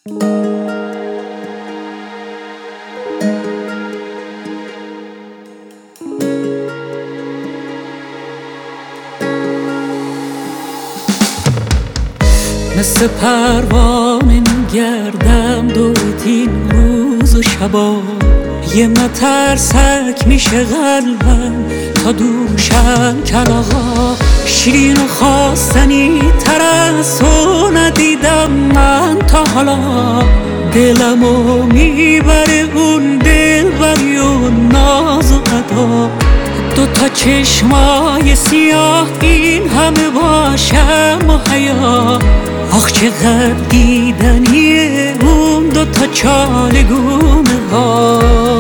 مثل پروانه میگردم دورت این روز و شبا، یه مترسک میشه قلبم تا دوشم کلاغا. شیرین و خواستنی تر از تو ندیدم من تا حالا، دلمو میبره اون دلبری و ناز و ادا. دوتا چشمای سیاه این همه باشم و حیا، آخ چقدر دیدنیه اون دوتا چالگونه ها.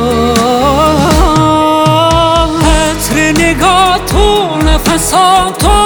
عطر نگاه تو نفسا تو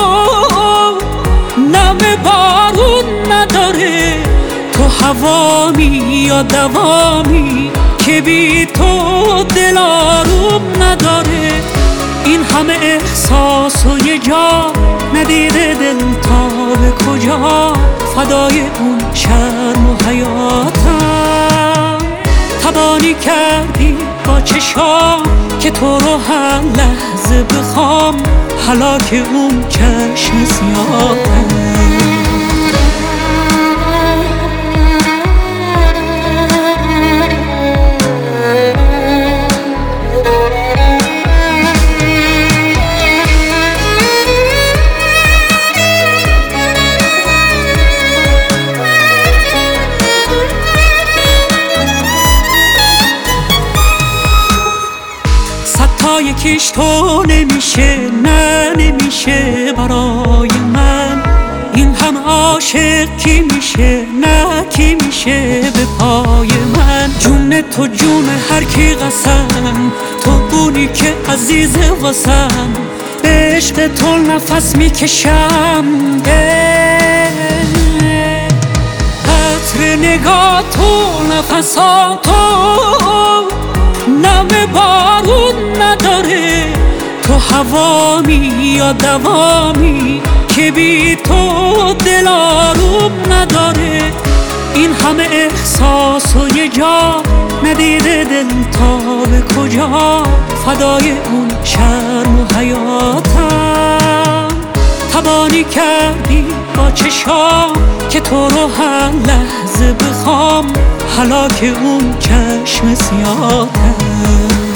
نم بارون نداره، تو هوامی یا دوامی که بی تو دل آروم نداره. این همه احساس و یه جا ندیده دل تا به کجا، فدای اون شرم و حیاتم. تبانی کردی با چشام که تو رو هر لحظه بخوام، هلاک اون چشم سیاهم. یکیش تو نمیشه، نه نمیشه برای من. این هم عاشق کی میشه، نه کی میشه به پای من. جون تو جون هر کی قسم، تو اونی که عزیزه واسم. به عشق تو نفس میکشم، عطر نگاه تو نفسا تو نم بارون نداره، تو هوامی یا دوامی که بی تو دل آروم نداره. این همه احساس و یه جا ندیده دل تا به کجا، فدای اون شرم و حیاتم. تبانی کردی با چشام که تو رو هر لحظه بخوام، هلاک اون چشم سیاهم.